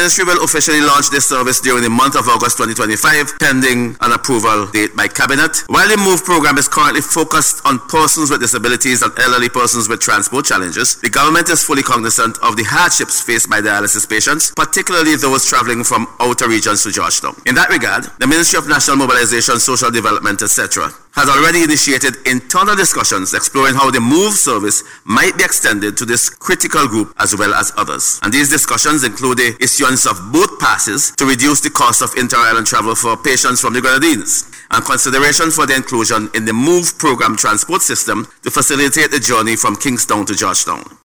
Ministry will officially launch this service during the month of August 2025, pending an approval date by Cabinet. While the MOVE program is currently focused on persons with disabilities and elderly persons with transport challenges, the government is fully cognizant of the hardships faced by dialysis patients, particularly those traveling from outer regions to Georgetown. In that regard, the Ministry of National Mobilization, Social Development, etc. has already initiated internal discussions exploring how the MOVE service might be extended to this critical group as well as others. And these discussions include the issuance of boat passes to reduce the cost of inter-island travel for patients from the Grenadines, and consideration for the inclusion in the MOVE program transport system to facilitate the journey from Kingstown to Georgetown.